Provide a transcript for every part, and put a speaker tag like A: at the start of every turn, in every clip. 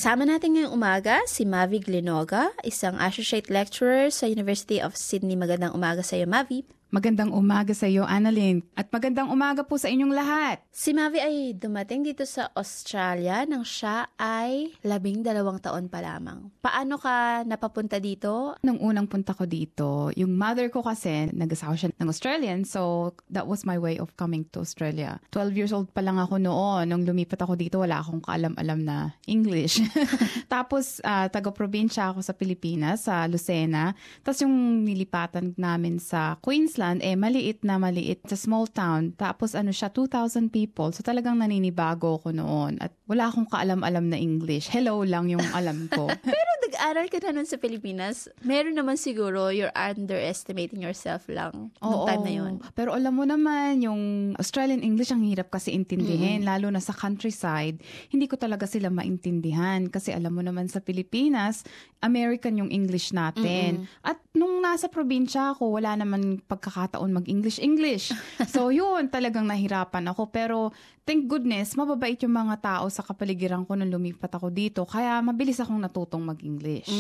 A: Kasama natin ngayong umaga si Mavi Glenoga, isang associate lecturer sa University of Sydney. Magandang umaga sa iyo, Mavi.
B: Magandang umaga sa iyo, Annalyn. At magandang umaga po sa inyong lahat.
A: Si Mavi ay dumating dito sa Australia nang siya ay 12 taon pa lamang. Paano ka napapunta dito?
B: Nung unang punta ko dito, yung mother ko kasi, nag-asawa siya ng Australian, so that was my way of coming to Australia. 12 years old pa lang ako noon. Nung lumipat ako dito, wala akong kaalam-alam na English. Tapos, taga-probinsya ako sa Pilipinas, sa Lucena. Tapos yung nilipatan namin sa Queensland, maliit. It's a small town. Tapos siya, 2,000 people. So talagang naninibago ko noon. At wala akong kaalam-alam na English. Hello lang yung alam ko.
A: Pero nag-aral ka na nun sa Pilipinas. Meron naman siguro you're underestimating yourself lang nung time na yun.
B: Pero alam mo naman, yung Australian English ang hirap kasi intindihin. Lalo na sa countryside, hindi ko talaga sila maintindihan. Kasi alam mo naman sa Pilipinas, American yung English natin. At nung nasa probinsya ako, wala naman pagkakataon mag-English. So yun, talagang nahirapan ako. Pero thank goodness, mababait yung mga tao sa kapaligiran ko nung lumipat ako dito. Kaya mabilis akong natutong mag-English.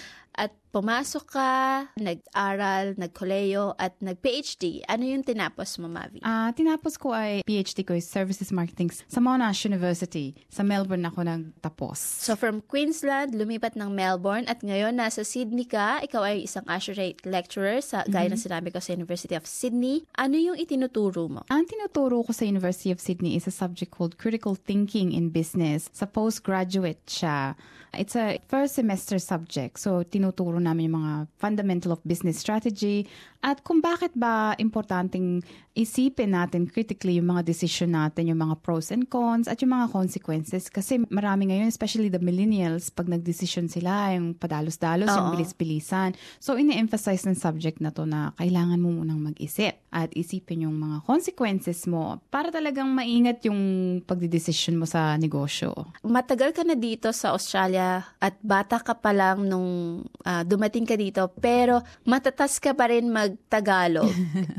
A: At pumasok ka, nag-aral, nag-koleyo, at nag-PhD. Ano yung tinapos mo, Mavi?
B: Tinapos ko ay PhD ko is Services Marketing sa Monash University. Sa Melbourne ako nagtapos.
A: So from Queensland, lumipat ng Melbourne, at ngayon nasa Sydney ka. Ikaw ay isang associate lecturer sa gaya na sinabi ko sa University of Sydney. Ano yung itinuturo mo?
B: Ang tinuturo ko sa University of Sydney is a subject called Critical Thinking in Business. Sa postgraduate siya. It's a first semester subject. So, tinuturo namin yung mga fundamental of business strategy at kung bakit ba importanteng isipin natin critically yung mga decision natin, yung mga pros and cons at yung mga consequences. Kasi marami ngayon, especially the millennials, pag nag-decision sila, yung padalos-dalos, yung bilis-bilisan. So, ini-emphasize ng subject na to na kailangan mo munang mag-isip at isipin yung mga consequences mo para talagang maingat yung pagdidesisyon mo sa negosyo.
A: Matagal ka na dito sa Australia at bata ka pa lang nung dumating ka dito, pero matatas ka pa rin mag-Tagalog.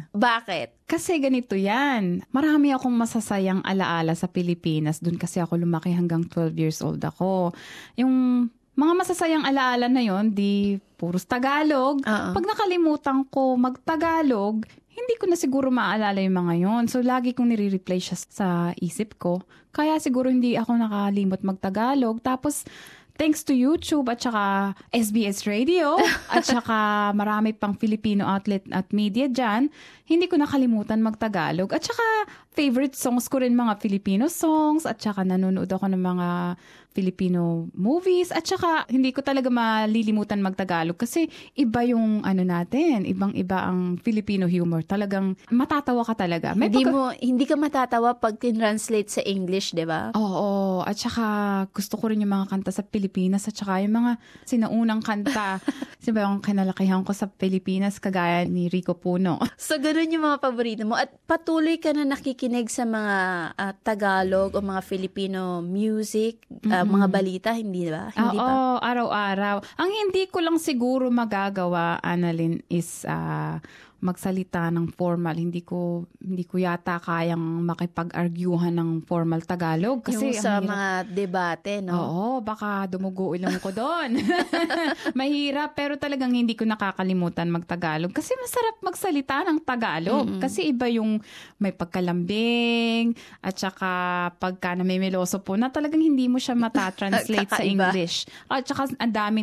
A: Bakit?
B: Kasi ganito yan. Marami akong masasayang alaala sa Pilipinas. Doon kasi ako lumaki hanggang 12 years old ako. Yung mga masasayang alaala na yon, di puros Tagalog. Pag nakalimutan ko mag-Tagalog, hindi ko na siguro maalala yung mga yon. So, lagi kong nire-replay siya sa isip ko. Kaya siguro hindi ako nakalimot mag-Tagalog. Tapos, thanks to YouTube at saka SBS Radio at saka marami pang Filipino outlet at media dyan, hindi ko nakalimutan mag-Tagalog. At saka favorite songs ko rin mga Filipino songs at saka nanonood ako ng mga Filipino movies at saka hindi ko talaga malilimutan mag-Tagalog kasi iba yung natin, ibang-iba ang Filipino humor. Talagang matatawa ka talaga.
A: Hindi ka matatawa pag tin-translate sa English, di ba?
B: Oo, at saka gusto ko rin yung mga kanta sa Pilipinas at saka yung mga sinaunang kanta. Diba yung kinalakihan ko sa Pilipinas kagaya ni Rico Puno.
A: So, ganun yung mga paborito mo. At patuloy ka na nakikinig sa mga Tagalog o mga Filipino music, mga balita, hindi ba? Hindi
B: Oo,
A: ba?
B: araw-araw. Ang hindi ko lang siguro magagawa, Annalyn, is magsalita ng formal. Hindi ko yata kayang makipag-arguhan ng formal Tagalog. Kasi
A: yung sa mga debate, no?
B: Oo, baka dumugo ilong ko doon. Mahirap, pero talagang hindi ko nakakalimutan mag-Tagalog. Kasi masarap magsalita ng Tagalog. Kasi iba yung may pagkalambing, at saka pagka namimiloso po, na talagang hindi mo siya mata-translate sa English. At saka ang dami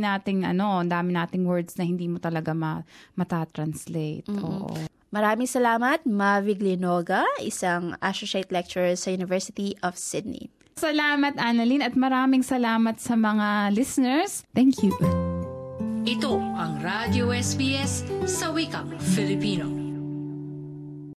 B: nating words na hindi mo talaga mata-translate. Oo.
A: Maraming salamat, Mavi Glenoga, isang associate lecturer sa University of Sydney.
B: Salamat, Annalyn, at maraming salamat sa mga listeners. Thank you.
C: Ito ang Radio SBS sa wikang Filipino.